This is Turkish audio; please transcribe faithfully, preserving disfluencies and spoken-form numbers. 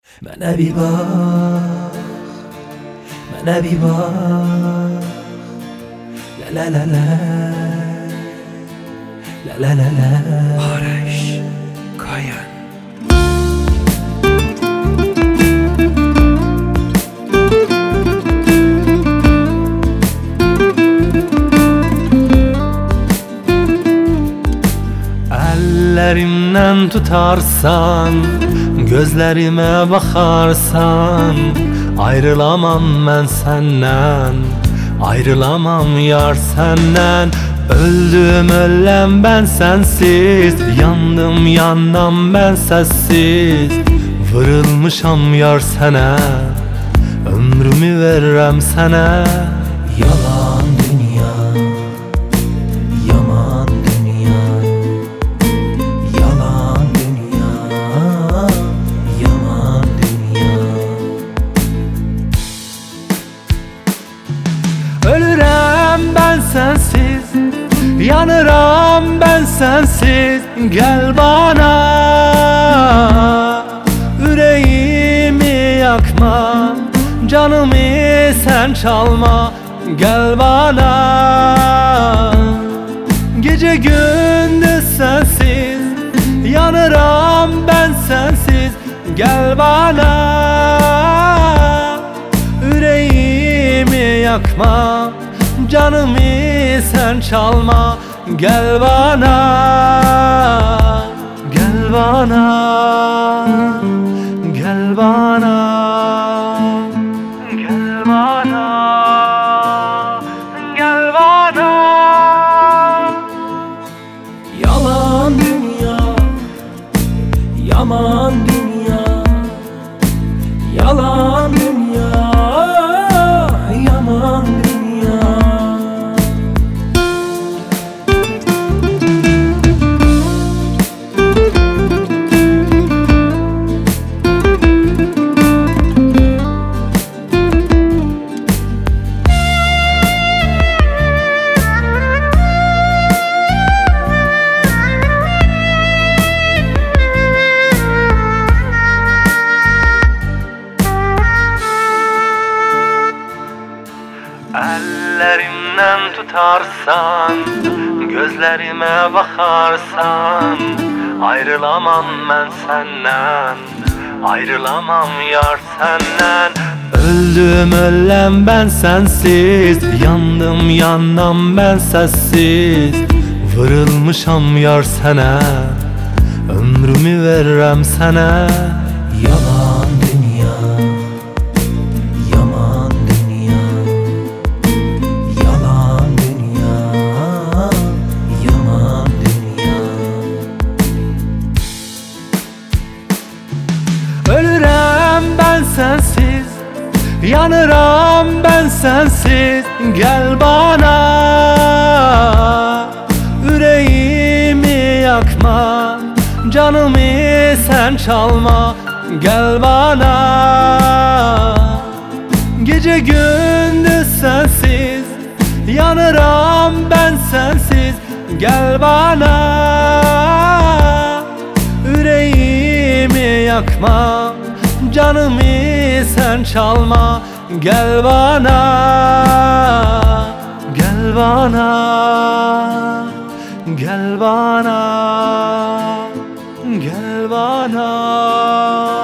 Mənə bir bax, mənə bir bax, la la la la, la la la la. Barış Kayan. Ellerimden tutarsan, gözlerime bakarsan, ayrılamam ben senden, ayrılamam yar senden. Öldüm ölem ben sensiz, yandım yandım ben sessiz. Vırılmışam yar sana, ömrümü veririm sana. Yalan dünya, yaman dünya, yalan dünya, yaman dünya. Ölürem ben sensiz, yanıram ben sensiz. Gel bana, yüreğimi yakma, canımı sen çalma. Gel bana, gece gündüz sensiz, yanıram ben sensiz. Gel bana, yüreğimi yakma, canımı sen çalma. Gel bana, gel bana, gel bana, gel bana, gel bana. Yalan dünya, yaman dünya, yalan dünya, yaman dünya. Ellerimden tutarsan, gözlerime bakarsan, ayrılamam ben senden, ayrılamam yar senden. Öldüm ölem ben sensiz, yandım yandım ben sessiz. Vırılmışam yar sana, ömrümü veririm sana. Yalan dünya, yaman dünya, yalan dünya, yaman dünya. Ölürem ben sensiz, yanıram ben sensiz. Gel bana, yüreğimi yakma, canımı sen çalma. Gel bana, gece gündüz sensiz, yanıram ben sensiz. Gel bana, yüreğimi yakma, canımı sen çalma. Gel bana, gel bana, gel bana, gel bana.